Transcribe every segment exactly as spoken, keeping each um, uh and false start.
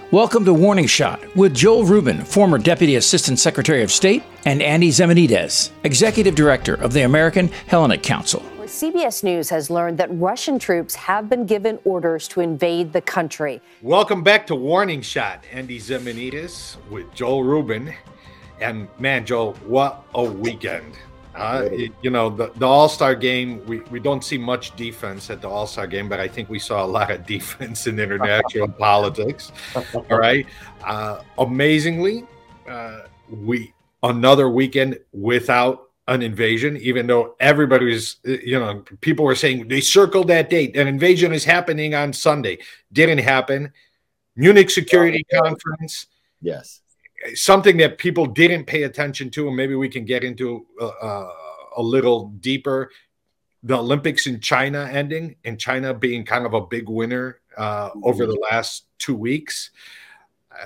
Welcome to Warning Shot with Joel Rubin, former Deputy Assistant Secretary of State, and Andy Zemenides, Executive Director of the American Hellenic Council. C B S News has learned that Russian troops have been given orders to invade the country. Welcome back to Warning Shot. Andy Zemenides with Joel Rubin. And man, Joel, what a weekend. Uh, it, you know, the, the All-Star game, we, we don't see much defense at the All-Star game, but I think we saw a lot of defense in international politics. All right. Uh, amazingly, uh, we another weekend without an invasion, even though everybody was, you know, people were saying they circled that date. An invasion is happening on Sunday. Didn't happen. Munich Security Conference. Yes. Something that people didn't pay attention to, and maybe we can get into uh, a little deeper. The Olympics in China ending, and China being kind of a big winner uh, over the last two weeks. Uh,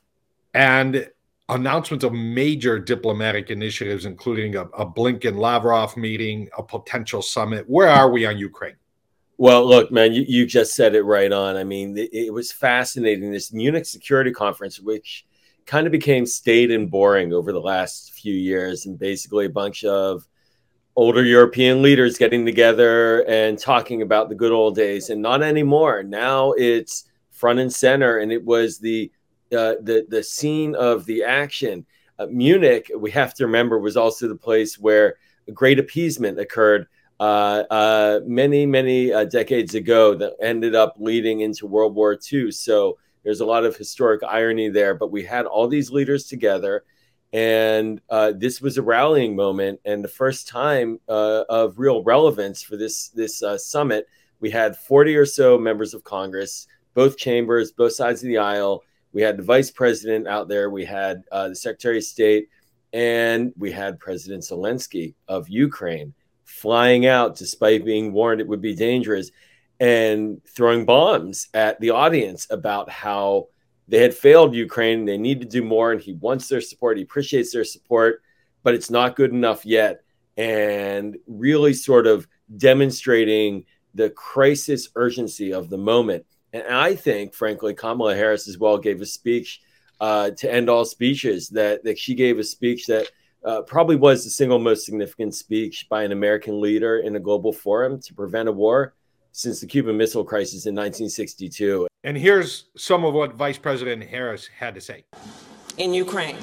and announcements of major diplomatic initiatives, including a, a Blinken-Lavrov meeting, a potential summit. Where are we on Ukraine? Well, look, man, you, you just said it right on. I mean, it, it was fascinating. This Munich Security Conference, which kind of became staid and boring over the last few years, and basically a bunch of older European leaders getting together and talking about the good old days, and not anymore. Now it's front and center, and it was the uh, the the scene of the action. Uh, Munich, we have to remember, was also the place where a great appeasement occurred uh, uh, many, many uh, decades ago that ended up leading into World War Two. So there's a lot of historic irony there, but we had all these leaders together, and uh, this was a rallying moment, and the first time uh, of real relevance for this this uh, summit. We had forty or so members of Congress, both chambers, both sides of the aisle. We had the vice president out there. We had uh, the Secretary of State, and we had President Zelensky of Ukraine flying out, despite being warned it would be dangerous, and throwing bombs at the audience about how they had failed Ukraine. They need to do more, and he wants their support. He appreciates their support, but it's not good enough yet. And really sort of demonstrating the crisis urgency of the moment. And I think, frankly, Kamala Harris as well gave a speech uh, to end all speeches, that, that she gave a speech that uh, probably was the single most significant speech by an American leader in a global forum to prevent a war since the Cuban Missile Crisis in nineteen sixty-two. And here's some of what Vice President Harris had to say. In Ukraine,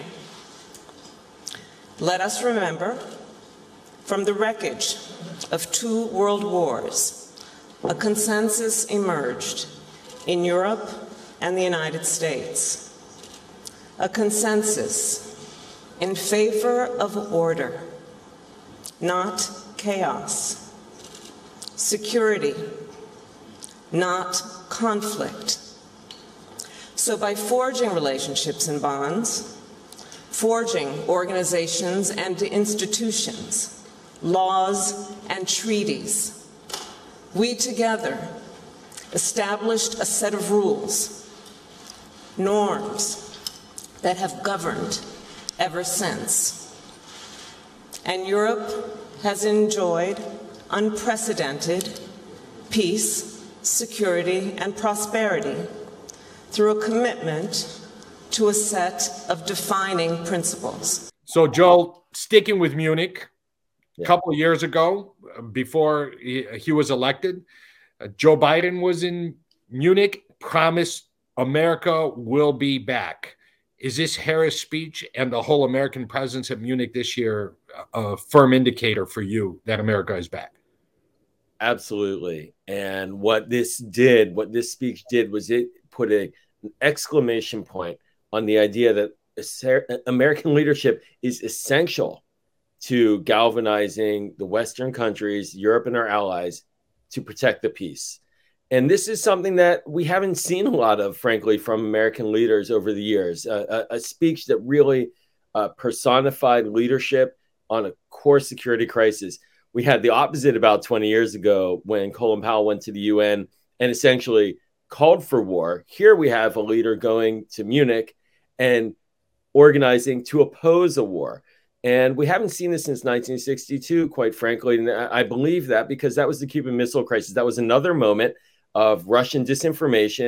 let us remember, from the wreckage of two world wars, a consensus emerged in Europe and the United States. A consensus in favor of order, not chaos. Security, not conflict. So by forging relationships and bonds, forging organizations and institutions, laws and treaties, we together established a set of rules, norms that have governed ever since. And Europe has enjoyed unprecedented peace, security, and prosperity through a commitment to a set of defining principles. So, Joel, sticking with Munich, a Yeah. couple of years ago, before he, he was elected, uh, Joe Biden was in Munich, promised America will be back. Is this Harris speech and the whole American presence at Munich this year a firm indicator for you that America is back? Absolutely. And what this did, what this speech did, was it put a, an exclamation point on the idea that American leadership is essential to galvanizing the Western countries, Europe and our allies, to protect the peace. And this is something that we haven't seen a lot of, frankly, from American leaders over the years. Uh, a, a speech that really uh, personified leadership on a core security crisis. We had the opposite about twenty years ago when Colin Powell went to the U N and essentially called for war. Here we have a leader going to Munich and organizing to oppose a war. And we haven't seen this since nineteen sixty-two, quite frankly. And I believe that because that was the Cuban Missile Crisis. That was another moment of Russian disinformation,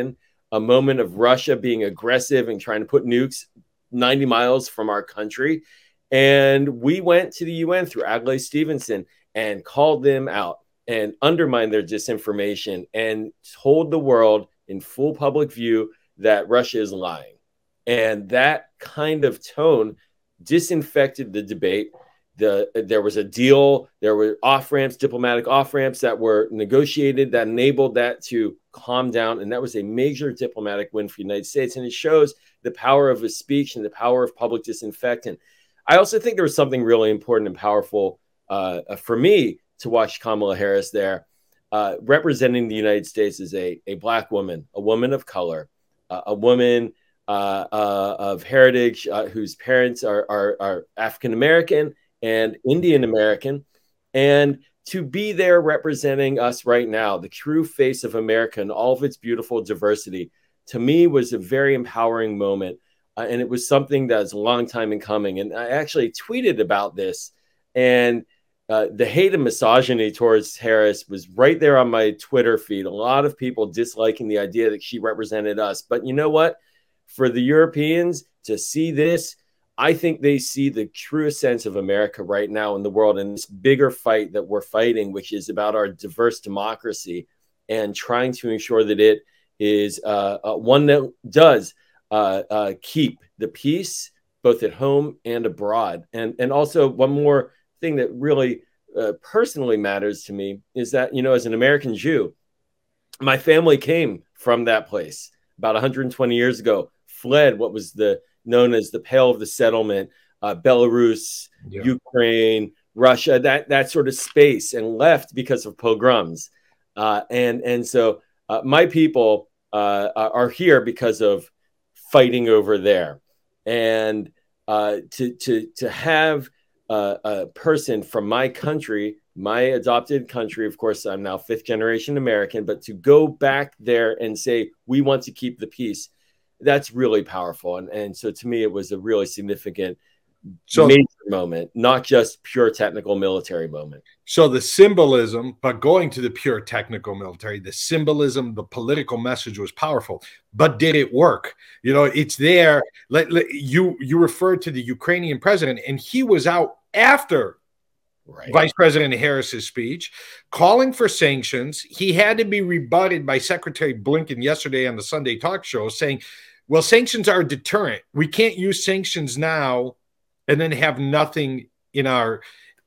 a moment of Russia being aggressive and trying to put nukes ninety miles from our country. And we went to the U N through Adlai Stevenson and called them out and undermined their disinformation and told the world in full public view that Russia is lying. And that kind of tone disinfected the debate. The, there was a deal. There were off-ramps, diplomatic off-ramps that were negotiated that enabled that to calm down. And that was a major diplomatic win for the United States. And it shows the power of a speech and the power of public disinfectant. I also think there was something really important and powerful uh, for me to watch Kamala Harris there, uh, representing the United States as a, a Black woman, a woman of color, uh, a woman uh, uh, of heritage uh, whose parents are, are, are African-American and Indian American, and to be there representing us right now, the true face of America and all of its beautiful diversity, to me was a very empowering moment. Uh, and it was something that's a long time in coming. And I actually tweeted about this, and uh, the hate and misogyny towards Harris was right there on my Twitter feed. A lot of people disliking the idea that she represented us. But you know what? For the Europeans to see this, I think they see the truest sense of America right now in the world, and this bigger fight that we're fighting, which is about our diverse democracy and trying to ensure that it is uh, uh, one that does uh, uh, keep the peace both at home and abroad. And, and also one more thing that really uh, personally matters to me is that, you know, as an American Jew, my family came from that place about one hundred twenty years ago, fled what was the known as the Pale of the Settlement, uh, Belarus, yeah. Ukraine, Russia, that that sort of space, and left because of pogroms. Uh, and and so uh, my people uh, are here because of fighting over there. And uh, to to to have uh, a person from my country, my adopted country, of course, I'm now fifth generation American, but to go back there and say, we want to keep the peace, that's really powerful. And, and so to me, it was a really significant so, major moment, not just pure technical military moment. So the symbolism, but going to the pure technical military, the symbolism, the political message was powerful, but did it work? You know, it's there. Let, let, you, you referred to the Ukrainian president, and he was out after Right. Vice President Harris's speech, calling for sanctions. He had to be rebutted by Secretary Blinken yesterday on the Sunday talk show, saying, well, sanctions are a deterrent. We can't use sanctions now and then have nothing in our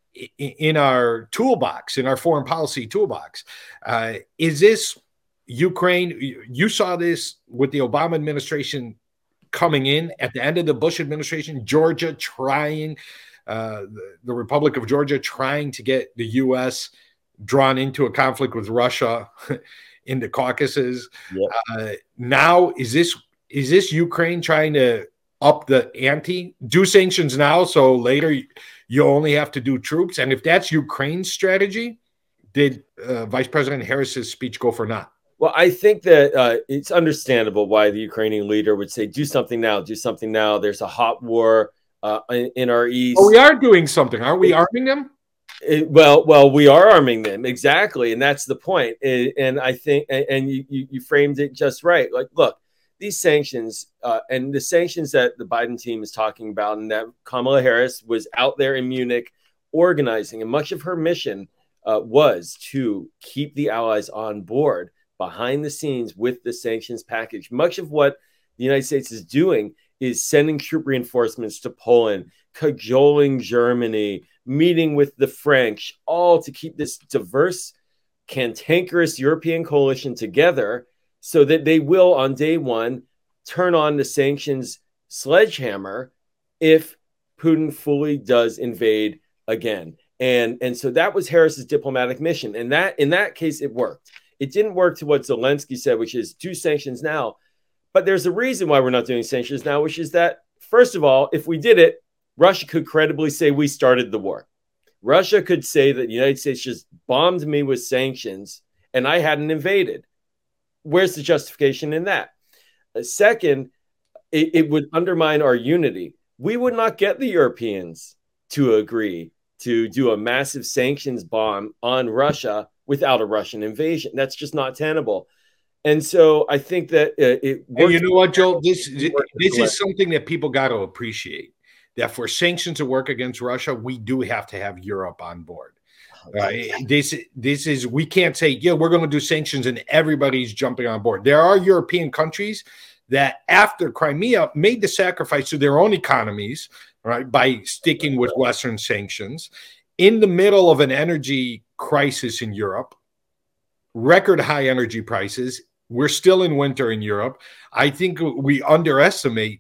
in our toolbox, in our foreign policy toolbox. Uh, is this Ukraine? You saw this with the Obama administration coming in at the end of the Bush administration, Georgia trying Uh, the, the Republic of Georgia trying to get the U S drawn into a conflict with Russia in the Caucasus. Yep. Uh, now, is this is this Ukraine trying to up the ante? Do sanctions now, so later you only have to do troops? And if that's Ukraine's strategy, did uh, Vice President Harris's speech go for naught? Well, I think that uh, it's understandable why the Ukrainian leader would say, do something now, do something now. There's a hot war Uh, in, in our east. Oh, we are doing something. Are we arming them? It, well, well, we are arming them. Exactly. And that's the point. And, and I think, and, and you, you, you framed it just right. Like, look, these sanctions uh, and the sanctions that the Biden team is talking about, and that Kamala Harris was out there in Munich organizing, and much of her mission uh, was to keep the allies on board behind the scenes with the sanctions package. Much of what the United States is doing is sending troop reinforcements to Poland, cajoling Germany, meeting with the French, all to keep this diverse, cantankerous European coalition together so that they will, on day one, turn on the sanctions sledgehammer if Putin fully does invade again. And, and so that was Harris's diplomatic mission. And that in that case, it worked. It didn't work to what Zelensky said, which is do sanctions now. But there's a reason why we're not doing sanctions now, which is that, first of all, if we did it, Russia could credibly say we started the war. Russia could say that the United States just bombed me with sanctions and I hadn't invaded. Where's the justification in that? Second, it, it would undermine our unity. We would not get the Europeans to agree to do a massive sanctions bomb on Russia without a Russian invasion. That's just not tenable. And so I think that uh, it. And you know what, Joel? This this is something that people got to appreciate. That for sanctions to work against Russia, we do have to have Europe on board. Uh, this this is we can't say, yeah, we're going to do sanctions and everybody's jumping on board. There are European countries that after Crimea made the sacrifice to their own economies, right, by sticking with Western sanctions in the middle of an energy crisis in Europe, record high energy prices. We're still in winter in Europe. I think we underestimate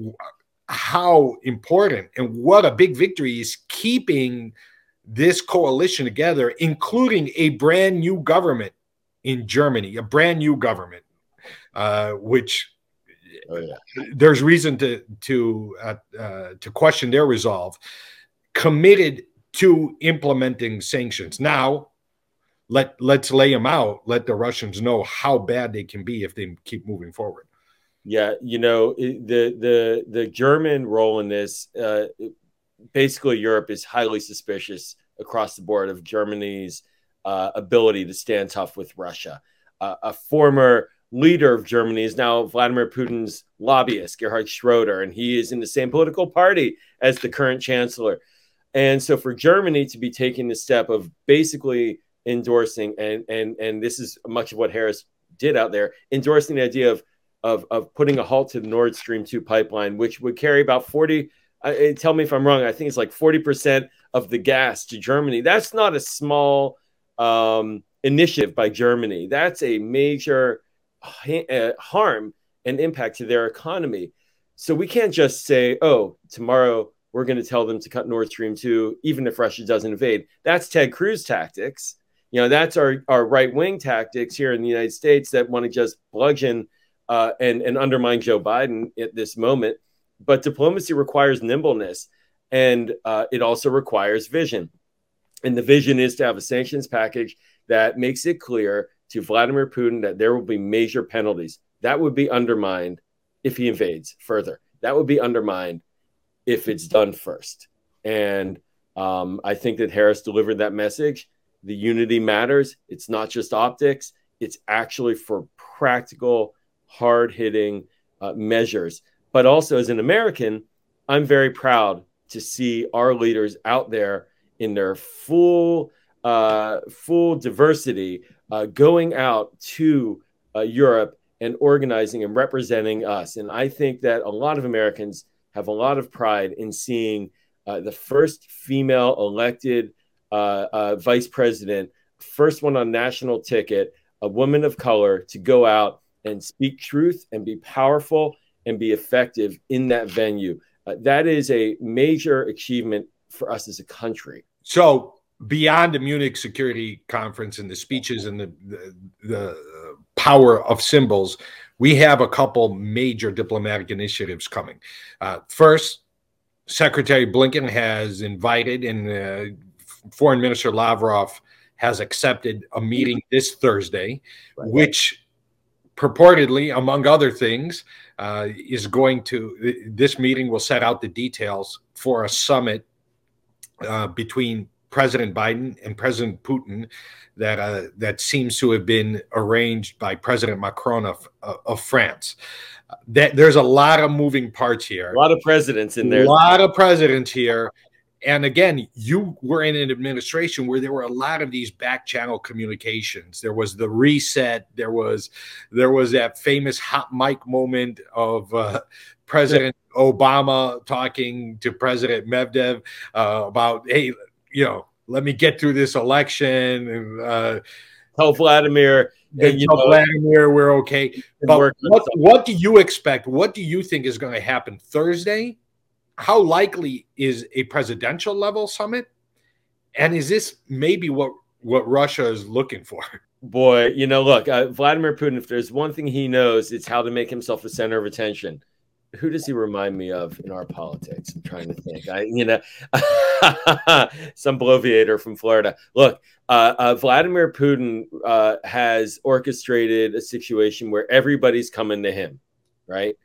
how important and what a big victory is keeping this coalition together, including a brand new government in Germany, a brand new government, uh, which oh, yeah. there's reason to to uh, uh, to question their resolve, committed to implementing sanctions. Now, let let's lay them out. Let the Russians know how bad they can be if they keep moving forward. Yeah, you know, the the the German role in this, uh, basically Europe is highly suspicious across the board of Germany's uh, ability to stand tough with Russia. Uh, a former leader of Germany is now Vladimir Putin's lobbyist, Gerhard Schroeder, and he is in the same political party as the current chancellor. And so for Germany to be taking the step of basically endorsing, and and and this is much of what Harris did out there, endorsing the idea of of, of putting a halt to the Nord Stream two pipeline, which would carry about forty, uh, tell me if I'm wrong, I think it's like forty percent of the gas to Germany. That's not a small um, initiative by Germany. That's a major ha uh, harm and impact to their economy. So we can't just say, oh, tomorrow we're going to tell them to cut Nord Stream two, even if Russia doesn't invade. That's Ted Cruz tactics. You know, that's our, our right-wing tactics here in the United States that want to just bludgeon uh, and, and undermine Joe Biden at this moment. But diplomacy requires nimbleness, and uh, it also requires vision. And the vision is to have a sanctions package that makes it clear to Vladimir Putin that there will be major penalties. That would be undermined if he invades further. That would be undermined if it's done first. And um, I think that Harris delivered that message. The unity matters. It's not just optics. It's actually for practical, hard-hitting uh, measures. But also as an American, I'm very proud to see our leaders out there in their full, uh, full diversity, uh, going out to uh, Europe and organizing and representing us. And I think that a lot of Americans have a lot of pride in seeing uh, the first female elected uh, uh, vice president, first one on national ticket, a woman of color, to go out and speak truth and be powerful and be effective in that venue. Uh, that is a major achievement for us as a country. So beyond the Munich Security Conference and the speeches and the, the, the power of symbols, we have a couple major diplomatic initiatives coming. Uh, first, Secretary Blinken has invited, and uh, Foreign Minister Lavrov has accepted a meeting this Thursday, right, which purportedly, among other things, uh, is going to, this meeting will set out the details for a summit uh, between President Biden and President Putin that uh, that seems to have been arranged by President Macron of, of France. Uh, that there's a lot of moving parts here. A lot of presidents in there. A lot of presidents here. And again, you were in an administration where there were a lot of these back channel communications. There was the reset. There was there was that famous hot mic moment of uh, President Obama talking to President Medvedev uh, about, hey, you know, let me get through this election, and uh, tell Vladimir, and you tell know, Vladimir we're okay. But what, what do you expect? What do you think is going to happen Thursday? How likely is a presidential level summit? And is this maybe what, what Russia is looking for? Boy, you know, look, uh, Vladimir Putin, if there's one thing he knows, it's how to make himself the center of attention. Who does he remind me of in our politics? I'm trying to think. I, you know, some bloviator from Florida. Look, uh, uh, Vladimir Putin uh, has orchestrated a situation where everybody's coming to him, right?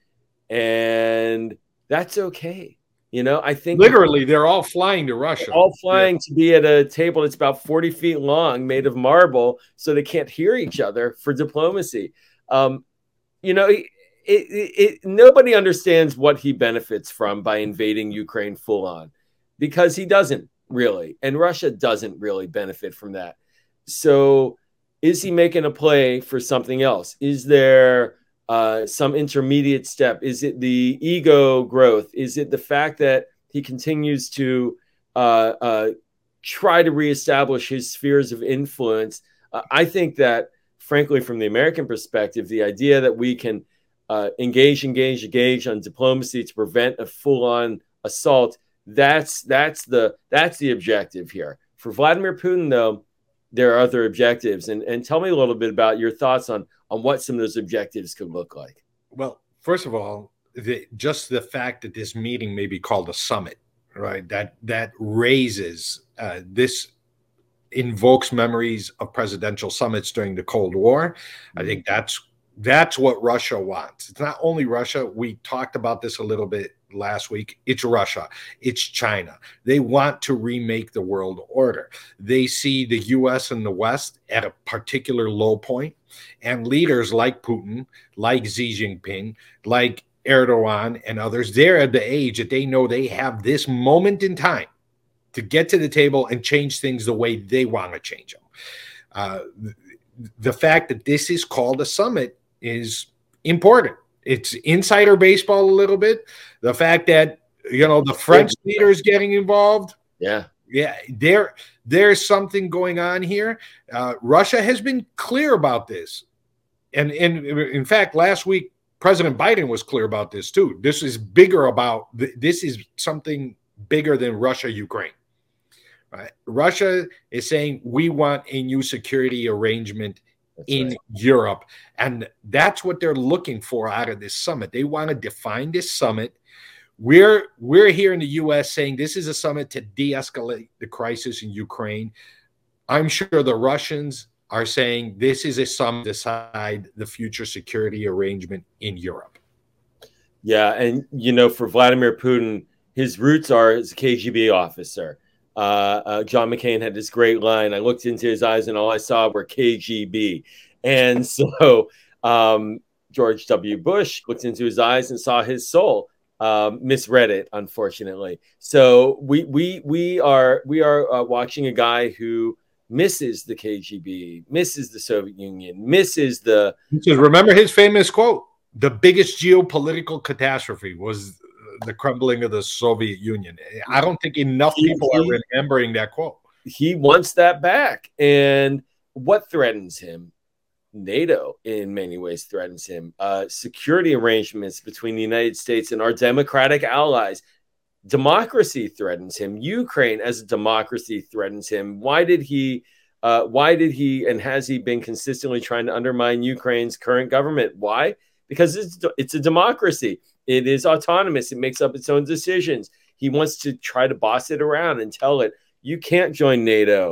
And that's okay. You know, I think literally they're all flying to Russia, all flying yeah. to be at a table that's about forty feet long, made of marble, so they can't hear each other for diplomacy. Um, you know, it, it, it, nobody understands what he benefits from by invading Ukraine full on, because he doesn't really, and Russia doesn't really benefit from that. So is he making a play for something else? Is there uh, some intermediate step? Is it the ego growth? Is it the fact that he continues to uh, uh, try to reestablish his spheres of influence? Uh, I think that, frankly, from the American perspective, the idea that we can uh, engage, engage, engage on diplomacy to prevent a full-on assault, that's that's the that's the objective here. For Vladimir Putin, though, there are other objectives. And, and tell me a little bit about your thoughts on, on what some of those objectives could look like. Well, first of all, the, just the fact that this meeting may be called a summit, right? That that raises uh, this invokes memories of presidential summits during the Cold War. I think that's that's what Russia wants. It's not only Russia. We talked about this a little bit last week. It's Russia. It's China. They want to remake the world order. They see the U S and the West at a particular low point, and leaders like Putin, like Xi Jinping, like Erdogan and others, they're at the age that they know they have this moment in time to get to the table and change things the way they want to change them. Uh, the fact that this is called a summit is important. It's insider baseball a little bit. The fact that, you know, the French leaders getting involved. Yeah. Yeah. There, there's something going on here. Uh, Russia has been clear about this. And, and in fact, last week, President Biden was clear about this too. This is bigger about, this is something bigger than Russia, Ukraine. Right? Russia is saying we want a new security arrangement that's in right. Europe. And that's what they're looking for out of this summit. They want to define this summit. We're, we're here in the U S saying this is a summit to de-escalate the crisis in Ukraine. I'm sure the Russians are saying this is a summit to decide the future security arrangement in Europe. Yeah. And, you know, for Vladimir Putin, his roots are as a K G B officer. Uh, uh, John McCain had this great line. I looked into his eyes and all I saw were K G B. And so um, George W. Bush looked into his eyes and saw his soul. Um, misread it, unfortunately. So we we we are we are uh, watching a guy who misses the K G B, misses the Soviet Union, misses the. Remember his famous quote: "The biggest geopolitical catastrophe was the crumbling of the Soviet Union." I don't think enough people he, are remembering that quote. He wants that back. And what threatens him? NATO, in many ways, threatens him. Uh, security arrangements between the United States and our democratic allies. Democracy threatens him. Ukraine as a democracy threatens him. Why did he, uh, why did he, and has he been consistently trying to undermine Ukraine's current government? Why? Because it's, it's a democracy. It is autonomous. It makes up its own decisions. He wants to try to boss it around and tell it, you can't join NATO.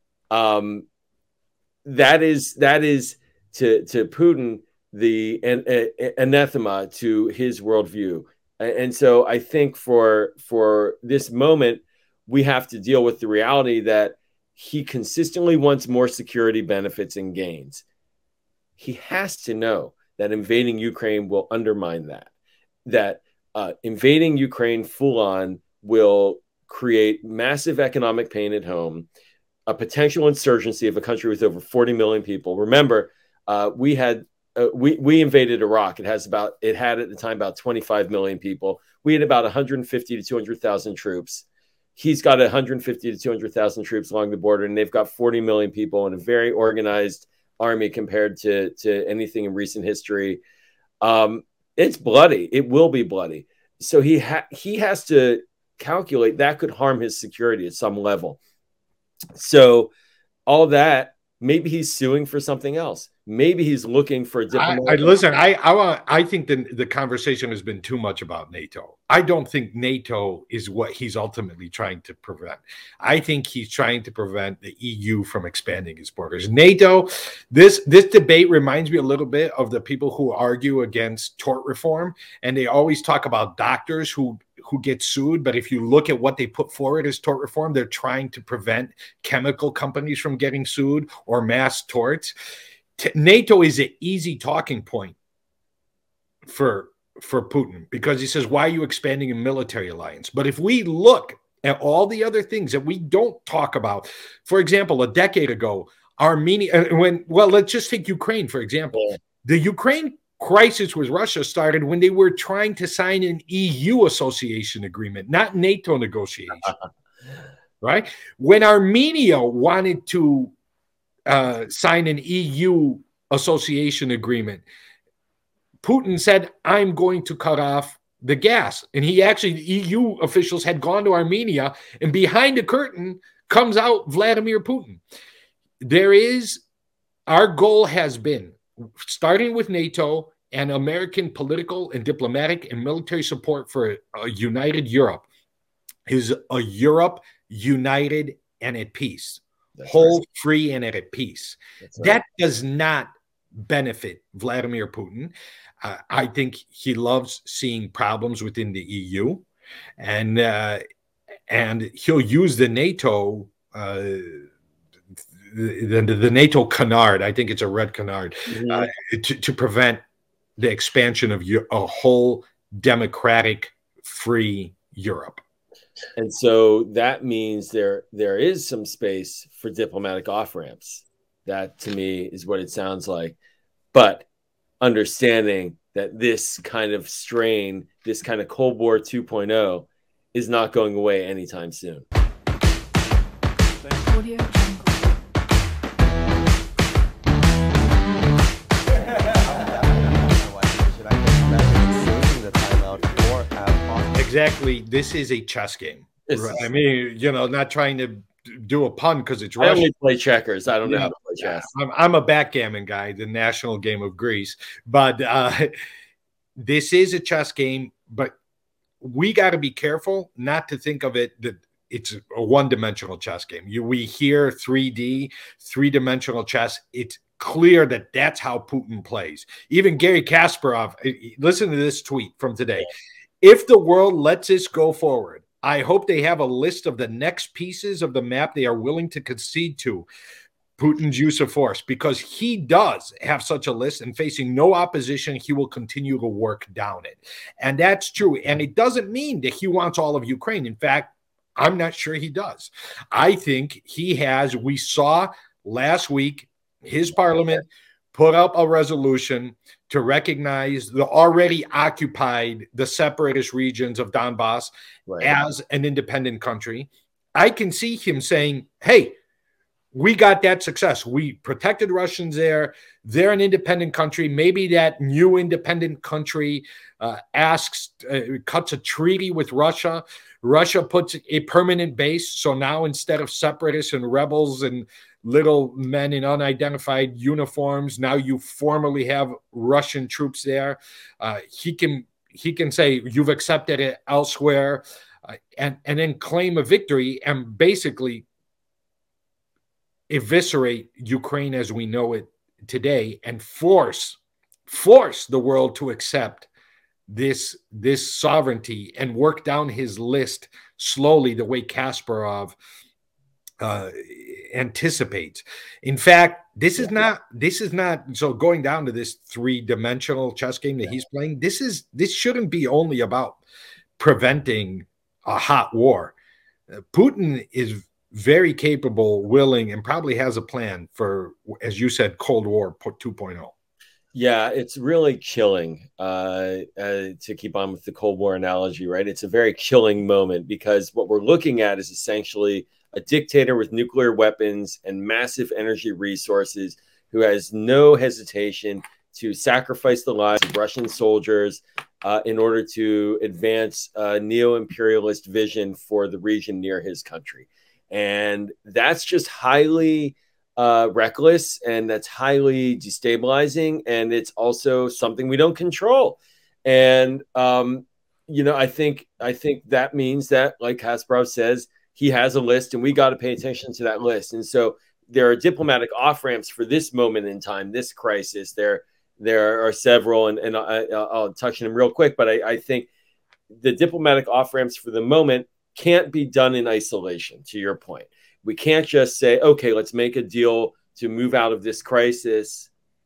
Um, that is that is to, to Putin the an, a, anathema to his worldview. And so I think for, for this moment, we have to deal with the reality that he consistently wants more security benefits and gains. He has to know that invading Ukraine will undermine that. that uh, invading Ukraine full on will create massive economic pain at home, a potential insurgency of a country with over forty million people. Remember, uh, we had uh, we we invaded Iraq. It has about it had at the time about twenty-five million people. We had about one hundred fifty to two hundred thousand troops. He's got one hundred fifty to two hundred thousand troops along the border, and they've got forty million people and a very organized army compared to to anything in recent history. Um, It's bloody. It will be bloody. So he ha- he has to calculate that could harm his security at some level. So all that, maybe he's suing for something else. Maybe he's looking for a different. I, I, listen, I I, want, I think the, the conversation has been too much about NATO. I don't think NATO is what he's ultimately trying to prevent. I think he's trying to prevent the E U from expanding its borders. NATO, this this debate reminds me a little bit of the people who argue against tort reform, and they always talk about doctors who who get sued. But if you look at what they put forward as tort reform, they're trying to prevent chemical companies from getting sued or mass torts. NATO is an easy talking point for for Putin because he says, why are you expanding a military alliance? But if we look at all the other things that we don't talk about, for example, a decade ago, Armenia, when, well, let's just take Ukraine, for example. Yeah. The Ukraine crisis with Russia started when they were trying to sign an E U association agreement, not NATO negotiation, right? When Armenia wanted to uh, sign an E U association agreement, Putin said, I'm going to cut off the gas. And he actually, the E U officials had gone to Armenia, and behind the curtain comes out Vladimir Putin. There is, our goal has been, starting with NATO and American political and diplomatic and military support for a united Europe, is a Europe united and at peace. That's whole, right. Free, and at peace. Right. That does not benefit Vladimir Putin. Uh, I think he loves seeing problems within the E U, and uh, and he'll use the NATO uh, the, the, the NATO canard. I think it's a red canard mm-hmm. uh, to, to prevent the expansion of a whole democratic, free Europe. And so that means there there is some space for diplomatic off ramps. That to me is what it sounds like, but understanding that this kind of strain, this kind of Cold War two point oh is not going away anytime soon. Exactly. This is a chess game. Right? I mean, you know, not trying to do a pun because it's Russian. I only play checkers. I don't yeah. know how to play chess. I'm, I'm a backgammon guy, the national game of Greece. But uh, this is a chess game, but we got to be careful not to think of it that it's a one-dimensional chess game. You, we hear three D, three-dimensional chess. It's clear that that's how Putin plays. Even Garry Kasparov, listen to this tweet from today. If the world lets this go forward, I hope they have a list of the next pieces of the map they are willing to concede to Putin's use of force, because he does have such a list, and facing no opposition, he will continue to work down it. And that's true. And it doesn't mean that he wants all of Ukraine. In fact, I'm not sure he does. I think he has, we saw last week, his parliament put up a resolution to recognize the already occupied, the separatist regions of Donbass right. as an independent country. I can see him saying, hey, we got that success. We protected Russians there. They're an independent country. Maybe that new independent country uh, asks, uh, cuts a treaty with Russia. Russia puts a permanent base. So now instead of separatists and rebels and little men in unidentified uniforms, now you formally have Russian troops there. Uh, he can he can say, you've accepted it elsewhere, uh, and, and then claim a victory and basically eviscerate Ukraine as we know it today and force force the world to accept this this sovereignty and work down his list slowly, the way Kasparov uh, anticipates. In fact, this is not this is not so going down to this three-dimensional chess game that he's playing. This is this shouldn't be only about preventing a hot war. Uh, Putin is very capable, willing, and probably has a plan for, as you said, Cold War two point oh. Yeah, it's really chilling uh, uh, to keep on with the Cold War analogy, right? It's a very chilling moment because what we're looking at is essentially a dictator with nuclear weapons and massive energy resources who has no hesitation to sacrifice the lives of Russian soldiers uh, in order to advance a neo-imperialist vision for the region near his country. And that's just highly uh, reckless, and that's highly destabilizing. And it's also something we don't control. And, um, you know, I think I think that means that, like Kasparov says, he has a list, and we got to pay attention to that list. And so there are diplomatic off-ramps for this moment in time, this crisis. There, there are several, and, and I, I'll touch on them real quick. But I, I think the diplomatic off-ramps for the moment can't be done in isolation, to your point. We can't just say, okay, let's make a deal to move out of this crisis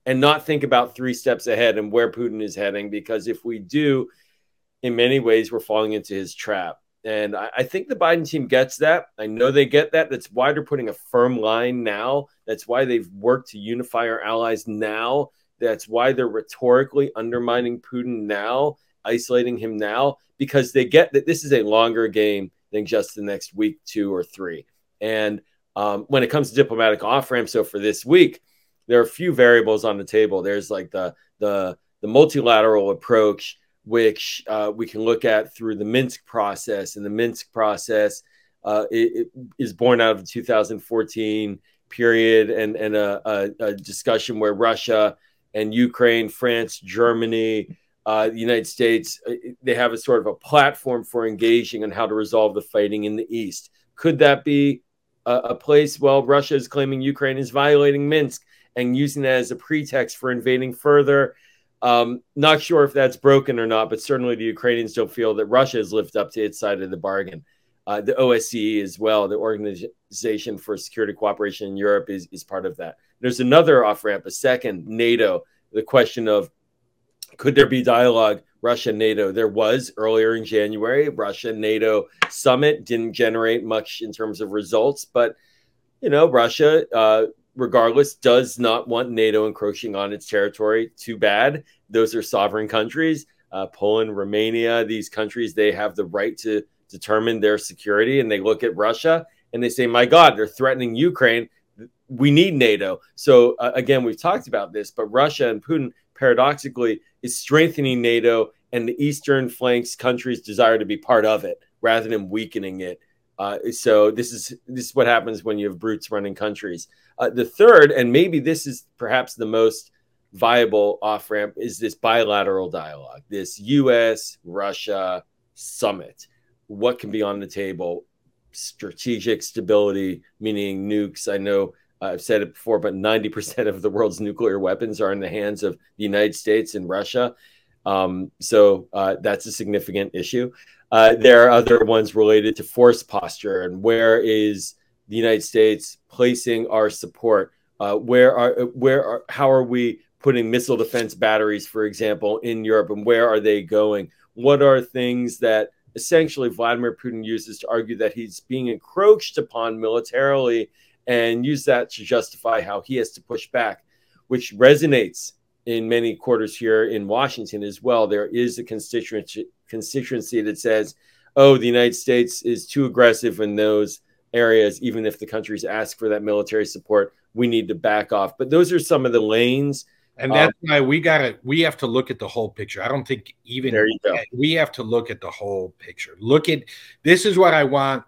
and not think about three steps ahead and where Putin is heading. Because if we do, in many ways, we're falling into his trap. And I, I think the Biden team gets that. I know they get that. That's why they're putting a firm line now. That's why they've worked to unify our allies now. That's why they're rhetorically undermining Putin now, isolating him now, because they get that this is a longer game than just the next week, two or three. And um, when it comes to diplomatic off-ramp, so for this week, there are a few variables on the table. There's like the the the multilateral approach, which uh, we can look at through the Minsk process. And the Minsk process uh, it, it is born out of the two thousand fourteen period and, and a, a, a discussion where Russia and Ukraine, France, Germany, uh, the United States, they have a sort of a platform for engaging on how to resolve the fighting in the East. Could that be a, a place? Well, Russia is claiming Ukraine is violating Minsk and using that as a pretext for invading further. Um, not sure if that's broken or not, but certainly the Ukrainians don't feel that Russia has lived up to its side of the bargain. Uh, the O S C E as well, the Organization for Security Cooperation in Europe, is, is part of that. There's another off-ramp, a second, NATO, the question of could there be dialogue, Russia, NATO? There was earlier in January. Russia, NATO summit didn't generate much in terms of results, but, you know, Russia, uh, regardless, does not want NATO encroaching on its territory. Too bad. Those are sovereign countries. Uh, Poland, Romania, these countries, they have the right to determine their security. And they look at Russia and they say, my God, they're threatening Ukraine. We need NATO. So, uh, again, we've talked about this, but Russia and Putin, paradoxically, is strengthening NATO and the Eastern flanks countries' desire to be part of it rather than weakening it. Uh, so this is this is what happens when you have brutes running countries. Uh, the third, and maybe this is perhaps the most viable off-ramp, is this bilateral dialogue, this U S Russia summit. What can be on the table? Strategic stability, meaning nukes. I know uh, I've said it before, but ninety percent of the world's nuclear weapons are in the hands of the United States and Russia. Um, so uh, that's a significant issue. Uh, there are other ones related to force posture and where is the United States placing our support? Uh, where are where are how are we putting missile defense batteries, for example, in Europe, and where are they going? What are things that essentially Vladimir Putin uses to argue that he's being encroached upon militarily and use that to justify how he has to push back, which resonates in many quarters here in Washington as well. There is a constituency constituency that says, oh, the United States is too aggressive in those areas. Even if the countries ask for that military support, we need to back off. But those are some of the lanes. And that's um, why we got to, we have to look at the whole picture. I don't think even there you go. We have to look at the whole picture. Look at, this is what I want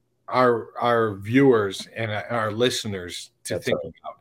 our, our viewers and our listeners to that's think right. about.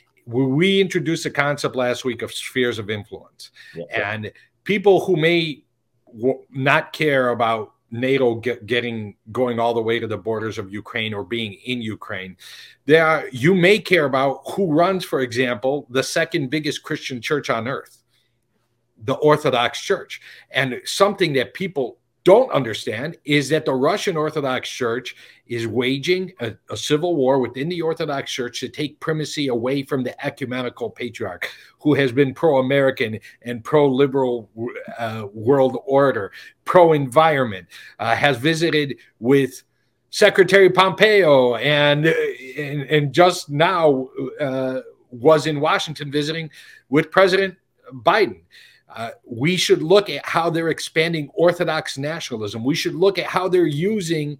We introduced a concept last week of spheres of influence, yeah, and yeah. people who may w- not care about NATO get, getting going all the way to the borders of Ukraine or being in Ukraine, there are, you may care about who runs, for example, the second biggest Christian church on earth, the Orthodox Church. And something that people don't understand is that the Russian Orthodox Church is waging a, a civil war within the Orthodox Church to take primacy away from the ecumenical patriarch, who has been pro-American and pro-liberal uh, world order, pro-environment, uh, has visited with Secretary Pompeo, and and, and just now uh, was in Washington visiting with President Biden. Uh, we should look at how they're expanding Orthodox nationalism. We should look at how they're using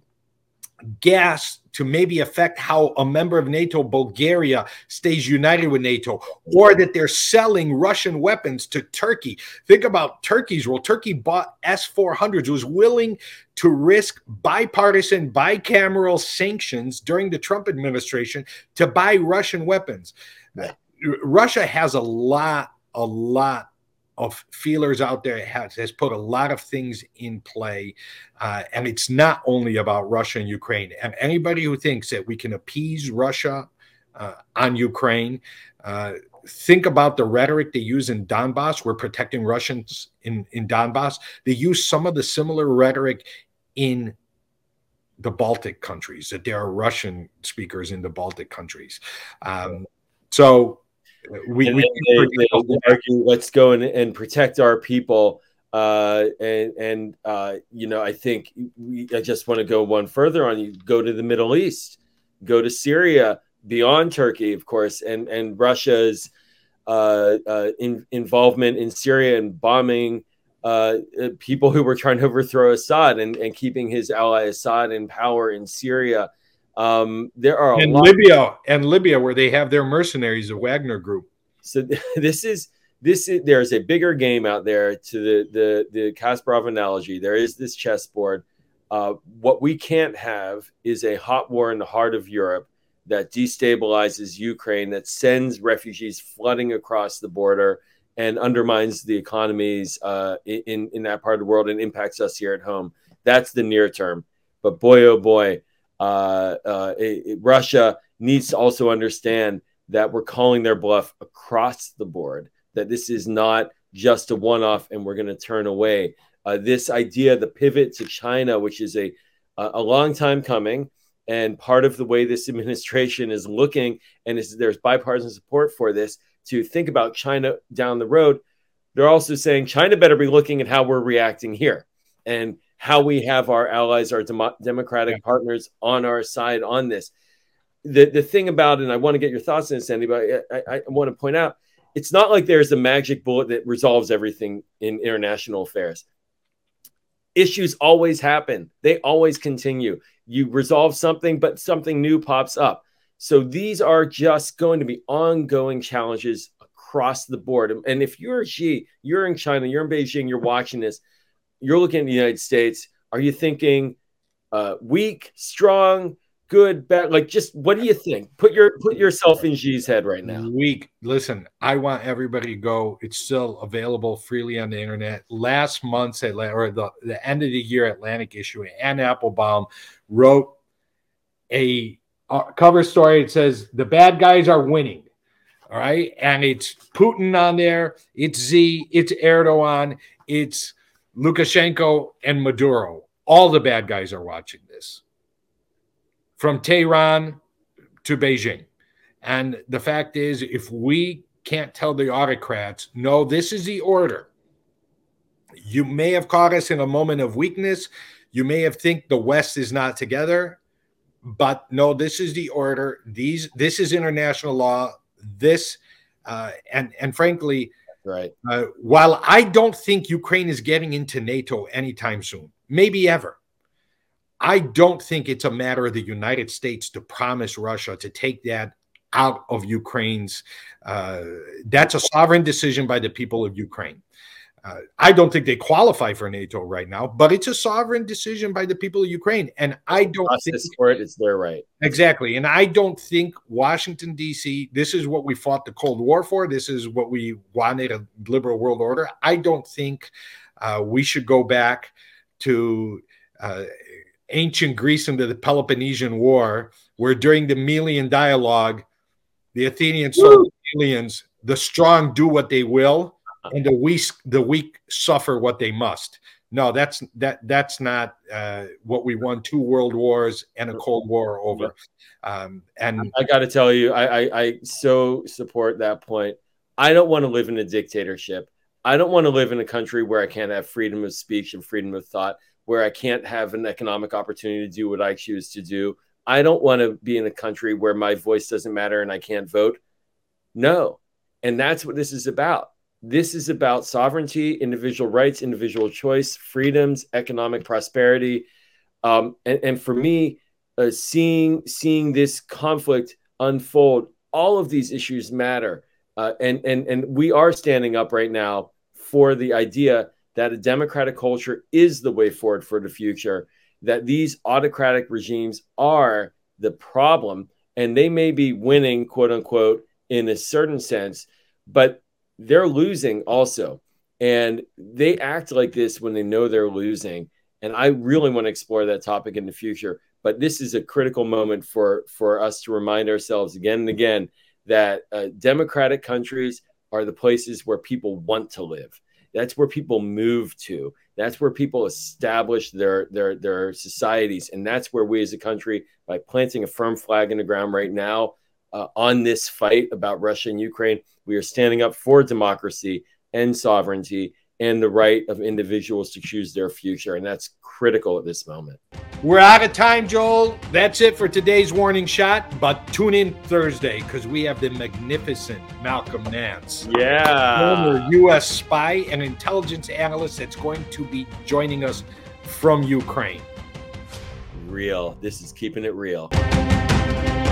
gas to maybe affect how a member of NATO, Bulgaria, stays united with NATO, or that they're selling Russian weapons to Turkey. Think about Turkey's role. Turkey bought S four hundreds, was willing to risk bipartisan, bicameral sanctions during the Trump administration to buy Russian weapons. Uh, Russia has a lot, a lot of feelers out there. It has, has put a lot of things in play. Uh, and it's not only about Russia and Ukraine. And anybody who thinks that we can appease Russia uh, on Ukraine, uh, think about the rhetoric they use in Donbass. We're protecting Russians in, in Donbass. They use some of the similar rhetoric in the Baltic countries, that there are Russian speakers in the Baltic countries. Um, so we, and we they, they, they argue, let's go and, and protect our people. Uh, and and uh, you know, I think we, I just want to go one further on you. Go to the Middle East, go to Syria, beyond Turkey, of course, and and Russia's uh, uh, in, involvement in Syria and bombing uh, people who were trying to overthrow Assad and, and keeping his ally Assad in power in Syria. Um, there are a and lot Libya and Libya, where they have their mercenaries, the Wagner Group. So this is this is there's a bigger game out there. To the the the Kasparov analogy, there is this chessboard. Uh, what we can't have is a hot war in the heart of Europe that destabilizes Ukraine, that sends refugees flooding across the border and undermines the economies uh, in in that part of the world and impacts us here at home. That's the near term. But boy, oh boy, uh, uh, it, it, Russia needs to also understand that we're calling their bluff across the board, that this is not just a one-off and we're going to turn away. Uh, this idea, the pivot to China, which is a, a long time coming, and part of the way this administration is looking, and is, there's bipartisan support for this, to think about China down the road. They're also saying China better be looking at how we're reacting here and how we have our allies, our dem- democratic partners on our side on this. The the thing about, and I want to get your thoughts on this, Andy, but I, I, I want to point out, it's not like there's a magic bullet that resolves everything in international affairs. Issues always happen. They always continue. You resolve something, but something new pops up. So these are just going to be ongoing challenges across the board. And if you're Xi, you're in China, you're in Beijing, you're watching this, you're looking at the United States, are you thinking uh, weak, strong, good, bad? Like, just what do you think? Put your put yourself in Xi's head right now. Weak. Listen, I want everybody to go. It's still available freely on the internet. Last month's Atlantic, or the, the end of the year Atlantic issue, Ann Applebaum wrote a, a cover story. It says the bad guys are winning. All right, and it's Putin on there. It's Xi. It's Erdogan. It's Lukashenko and Maduro. All the bad guys are watching this, from Tehran to Beijing. And the fact is, if we can't tell the autocrats, no, this is the order. You may have caught us in a moment of weakness. You may have think the West is not together, but no, this is the order. These, this is international law. This, uh, and, and frankly, right. Uh, while I don't think Ukraine is getting into NATO anytime soon, maybe ever, I don't think it's a matter of the United States to promise Russia to take that out of Ukraine's. Uh, that's a sovereign decision by the people of Ukraine. Uh, I don't think they qualify for NATO right now, but it's a sovereign decision by the people of Ukraine. And I don't think for it, it's their right. Exactly. And I don't think Washington, D C, this is what we fought the Cold War for. This is what we wanted, a liberal world order. I don't think uh, we should go back to uh, ancient Greece into the Peloponnesian War, where during the Melian dialogue, the Athenians told the Melians, the strong do what they will, and the weak, the weak suffer what they must. No, that's that that's not uh, what we won two world wars and a Cold War over. Um, and I got to tell you, I, I I so support that point. I don't want to live in a dictatorship. I don't want to live in a country where I can't have freedom of speech and freedom of thought, where I can't have an economic opportunity to do what I choose to do. I don't want to be in a country where my voice doesn't matter and I can't vote. No. And that's what this is about. This is about sovereignty, individual rights, individual choice, freedoms, economic prosperity. Um, and, and for me, uh, seeing seeing this conflict unfold, all of these issues matter. Uh, and, and, and we are standing up right now for the idea that a democratic culture is the way forward for the future, that these autocratic regimes are the problem, and they may be winning, quote unquote, in a certain sense, but they're losing also. And they act like this when they know they're losing. And I really want to explore that topic in the future. But this is a critical moment for, for us to remind ourselves again and again that uh, democratic countries are the places where people want to live. That's where people move to. That's where people establish their, their, their societies. And that's where we as a country, by planting a firm flag in the ground right now, uh, on this fight about Russia and Ukraine. We are standing up for democracy and sovereignty and the right of individuals to choose their future. And that's critical at this moment. We're out of time, Joel. That's it for today's Warning Shot. But tune in Thursday because we have the magnificent Malcolm Nance. Yeah. Former U S spy and intelligence analyst that's going to be joining us from Ukraine. Real. This is keeping it real.